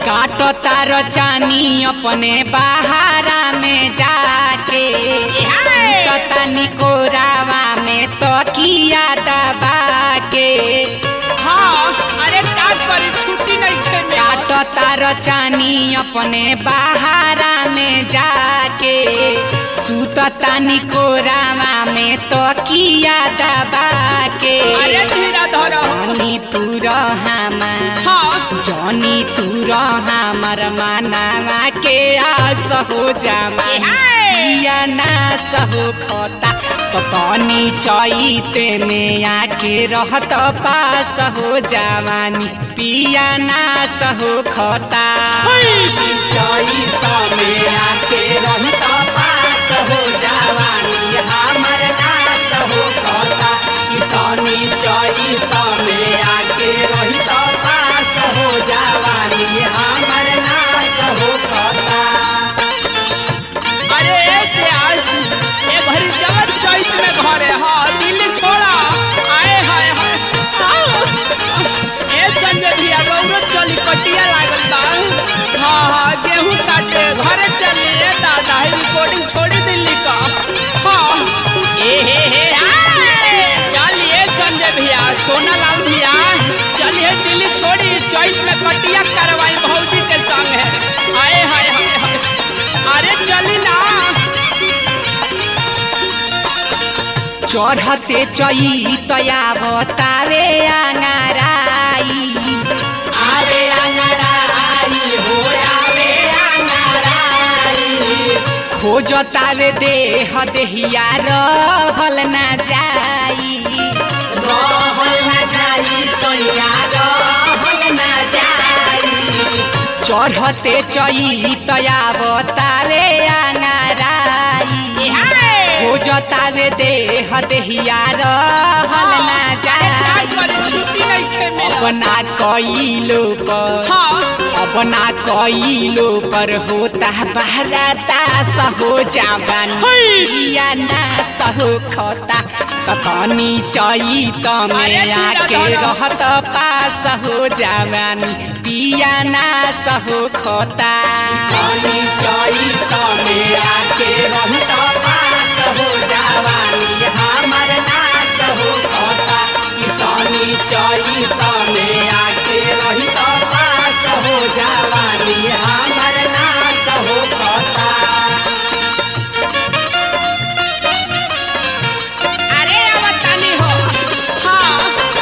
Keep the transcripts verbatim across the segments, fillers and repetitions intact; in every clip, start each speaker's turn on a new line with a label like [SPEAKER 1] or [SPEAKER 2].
[SPEAKER 1] काटो तारो चानी अपने बहारा में जाके तनी कोरावा में तो किया दबा के।
[SPEAKER 2] हाँ अरे का करे छुट्टी नहीं थे
[SPEAKER 1] काटो तारो चानी अपने बहारा में जाके सुततानी कोरावा में तो किया दबा के।
[SPEAKER 2] अरे धीरा धरो
[SPEAKER 1] जनी तू रहामा
[SPEAKER 2] हाँ
[SPEAKER 1] जनी तू रहामर मानावा के आस हो जामा पिया नास हो खोता तो तनी चैते में आके रहत पास हो जावानी पिया नास हो खोता चैत में आके रहत पास हो जावानी हमर नास हो खोता तनी चैत में आके रहत पास हो जावानी हमर नास हो खोता।
[SPEAKER 2] अरे प्यास ए भरी जबर चैत में घरे हाँ दिल्ली छोड़ा आए हाय हाय ए संजय भैया गौरव चली कटिया लागल बा हाँ हाँ गेहूं काटे घरे चलिए दादा है रिकॉर्डिंग छोड़ी दिल्ली का हाँ ए हे हे चलिए संजय भैया सोनालाल भैया चलिए दिल्ली छोड़ी चैत में कटिया करवाई भौजी के संग है आए हाय हाय हाय अरे चली ना
[SPEAKER 1] चढ़ते चैतया बतावे आंगराई आवे आंगराई हो आवे आंगराई खोजतावे देह देहिया रहल ना जाई रहल ना जाई सैया रहल ना जाई चढ़ते चैतया बतावे आंगराई खोजतावे देह देहिया रहल ना जाई
[SPEAKER 2] छुट्टी नहीं थे मेरा
[SPEAKER 1] अपना कइलो पर
[SPEAKER 2] हाँ
[SPEAKER 1] अपना कइलो पर होता बहराता सहो जावानी या ना सहो खोता तनी चैत में आके रहत पास हो जावानी पिया ना सहो खोता तनी चैत में आके रहत पास हो जावानी हमर ना सहो खोता तनी चैत में आके रहत पास हो जावानी हमर ना सहो खोता।
[SPEAKER 2] अरे आवतानी हो हाँ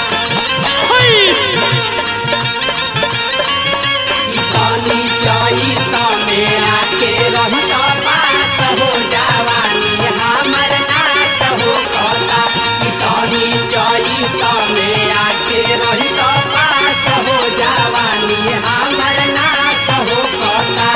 [SPEAKER 1] तनी चैत में आके रहत पास हो जावानी हमर नास हो खोता तनी चैत में आके रहत पास हो जावानी हमर नास हो खोता।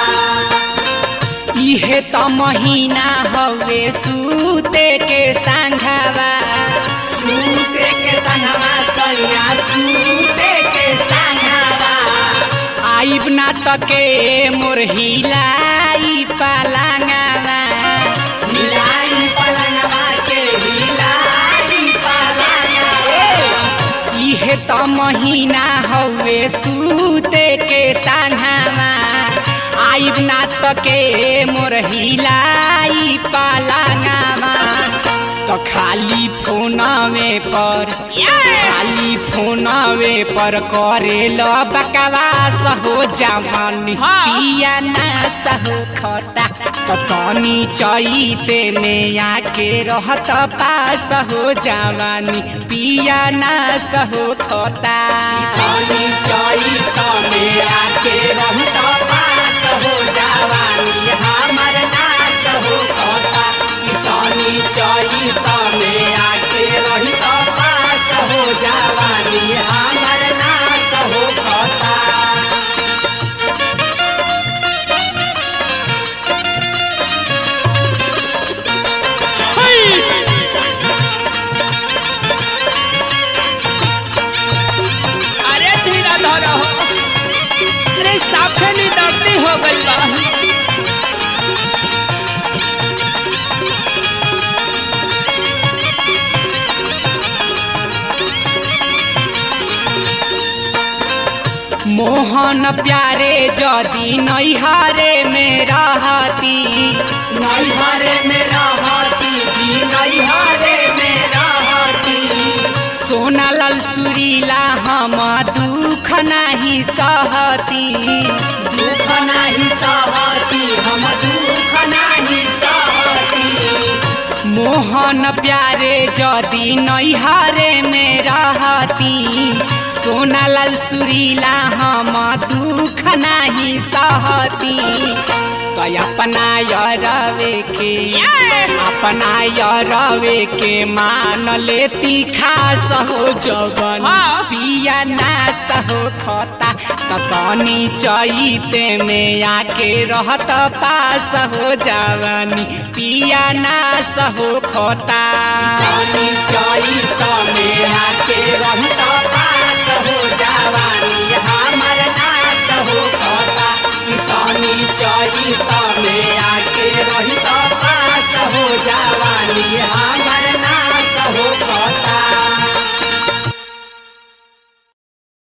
[SPEAKER 1] इहे त महीना हवे सूते के संघवा सूते के संघवा सैया सूते के संघवा आइब ना तके मोर हिलाई पलंगवा हिलाई पलंगवा के हिलाई पलंगवा इहे त महीना हवे सूते के संघवा आइब ना तके मोर हिलाई पलंगवा तो खाली फोनवे पर खाली फोनवे पर करेल बकवास हो जावानी पिया ना सहो खोता तो तनी चैते में आके रहत पास हो जावानी पिया ना सहो खोता तनी चैत में आके रहत पास हो जावानी हमर ना सहो खोता तनी चैत में आके रहत पास हो जावानी हमर ना सहो खोता।
[SPEAKER 2] अरे धीरा धरो अरे साफे
[SPEAKER 1] मोहन प्यारे जदी नैहरे में रहती नैहरे में रहती जी नैहरे में रहती सोना लाल सुरीला हम दुख नाही सहती दुख नाही सहती हम दुख नाही सहती मोहन प्यारे जदी नैहरे में रहती सोना लाल सुरीला हम दुख नाही सहती तो अपना यरवे के अपना यरवे के मान लेती खास हो जवन पिया नास हो खता तनी चैते में आके रहत पास हो जवानी पिया नास हो खता तनी चैत में आके रहत पास हो जवानी हमर नास हो खता तनी चैत में आके रहत पास हो जवानी हमर